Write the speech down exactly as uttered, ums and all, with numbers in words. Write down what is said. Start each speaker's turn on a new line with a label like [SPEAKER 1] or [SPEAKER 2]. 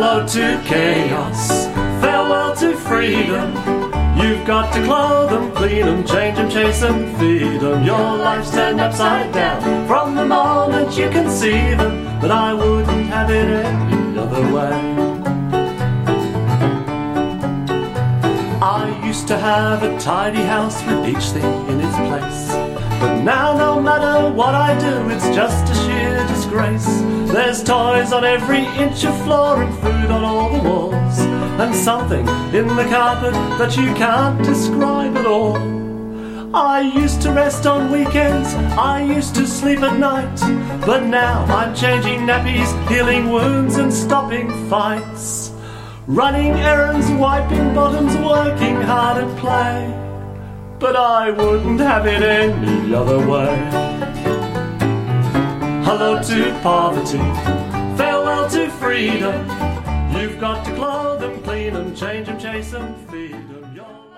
[SPEAKER 1] Hello to chaos, farewell to freedom. You've got to clothe them, clean them, change them, chase them, feed them. Your life's turned upside down from the moment you conceive them, but I wouldn't have it any other way. I used to have a tidy house with each thing in its place, but now no matter what I do, it's just a sheer disgrace. There's toys on every inch of floor and food on all the walls, and something in the carpet that you can't describe at all. I used to rest on weekends, I used to sleep at night, but now I'm changing nappies, healing wounds and stopping fights, running errands, wiping bottoms, working hard at play. But I wouldn't have it any other way. Hello to poverty, farewell to freedom. You've got to clothe them, clean them, change them, chase them, feed them. You're